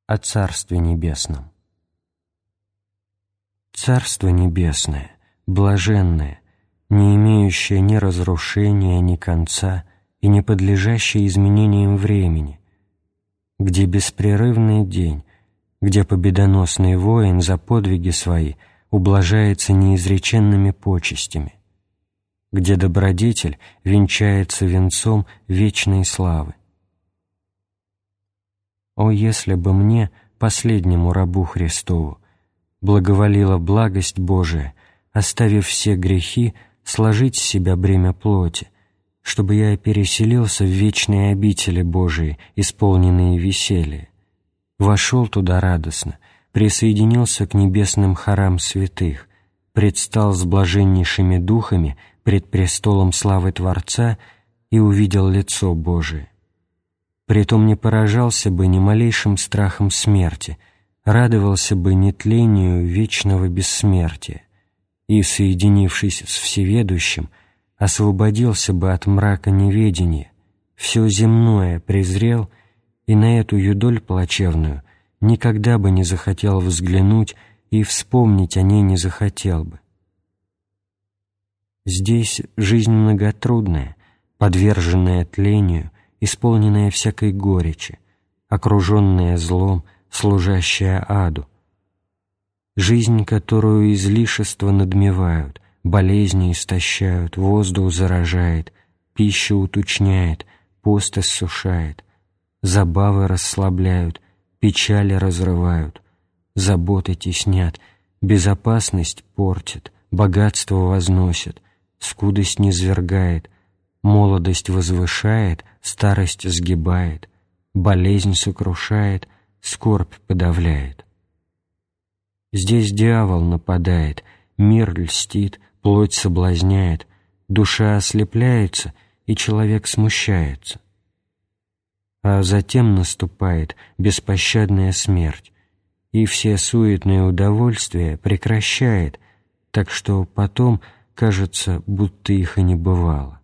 о Царстве Небесном. Царство Небесное, блаженное, не имеющее ни разрушения, ни конца и не подлежащее изменениям времени, где беспрерывный день, где победоносный воин за подвиги свои ублажается неизреченными почестями, где добродетель венчается венцом вечной славы. О, если бы мне, последнему рабу Христову, благоволила благость Божия, оставив все грехи, сложить с себя бремя плоти, чтобы я переселился в вечные обители Божии, исполненные веселья, вошел туда радостно, присоединился к небесным хорам святых, предстал с блаженнейшими духами пред престолом славы Творца и увидел лицо Божие. Притом не поражался бы ни малейшим страхом смерти, радовался бы нетлению вечного бессмертия и, соединившись с Всеведущим, освободился бы от мрака неведения, все земное презрел и на эту юдоль плачевную никогда бы не захотел взглянуть и вспомнить о ней не захотел бы. Здесь жизнь многотрудная, подверженная тлению, исполненная всякой горечи, окруженная злом, служащая аду. Жизнь, которую излишества надмевают, болезни истощают, воздух заражает, пища утучняет, пост иссушает, забавы расслабляют, печали разрывают, заботы теснят, безопасность портит, богатство возносит, скудость низвергает, молодость возвышает, старость сгибает, болезнь сокрушает, скорбь подавляет. Здесь дьявол нападает, мир льстит, плоть соблазняет, душа ослепляется, и человек смущается. А затем наступает беспощадная смерть, и все суетные удовольствия прекращает, так что потом кажется, будто их и не бывало.